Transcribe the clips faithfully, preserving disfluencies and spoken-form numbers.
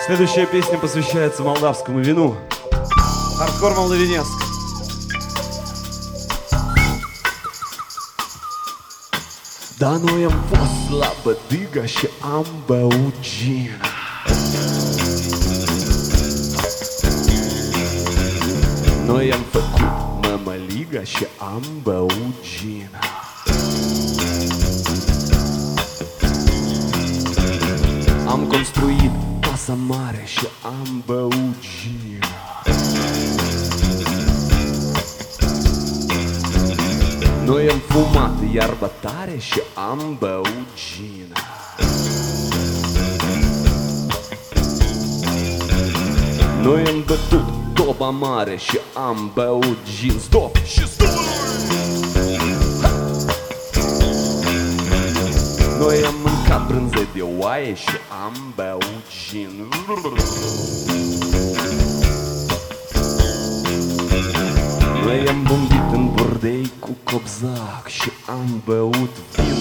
Следующая песня посвящается молдавскому вину. Хардкор молдавинеск. Da noi am fost la bădigă și am băut gin. Noi am făcut mămăligă și am băut gin. Am construit casa mare și am băut gin. Noi am fumat iarbă tare și am băut gin. Noi am bătut toba mare și am băut gin. Stop și stop! Noi am mâncat brânză de oaie și am băut gin. Noi am bombit în bordei cu copzac și am băut vin.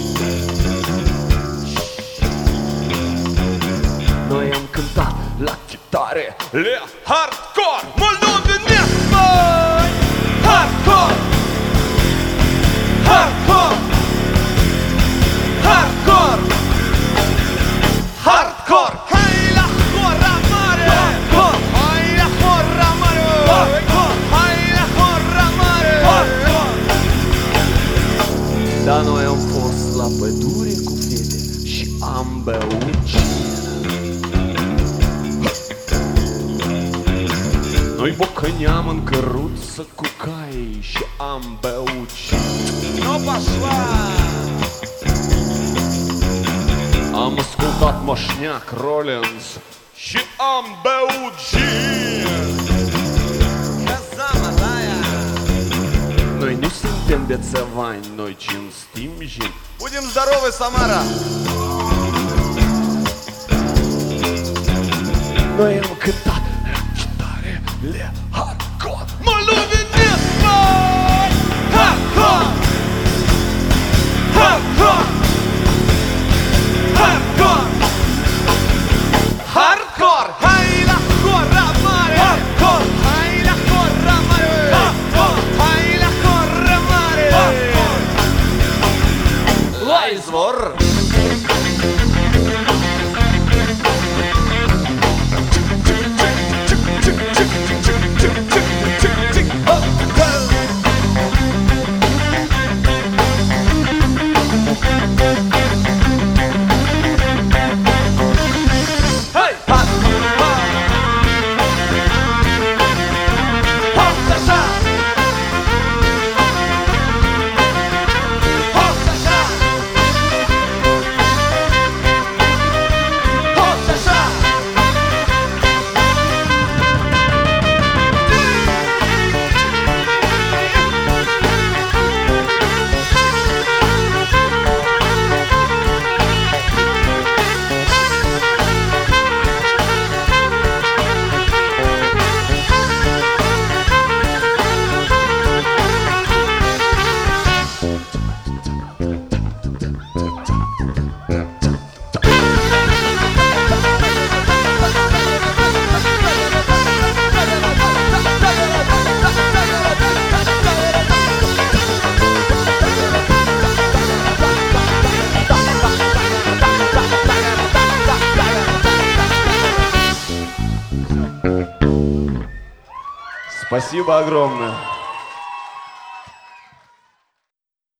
Noi am cântat la chitare le hardcore moldovenesc, măi! Hardcore! Hardcore! Hardcore! Hardcore! Hai la hora mare! Hardcore! Hai la hora mare! Hardcore! Hai la hora mare! Hardcore! Dar noi am fost la pădure cu fete și am băut gin. Noi bocăneam în căruță cu cai și am băut gin. No pошла! Am ascultat Moșneac Rollins și am băut gin. Noi nu suntem bețăvani, noi cinstim gin. Будем здоровы, Самара! Noi am cântat la chitare le hardcore moldovenesc, măi! Hardcore! Hardcore! Hardcore! Hardcore! Hai la hora mare! Hardcore! Hai la hora mare! Hardcore! Hai la hora mare! Hardcore! La izvor! Спасибо огромное.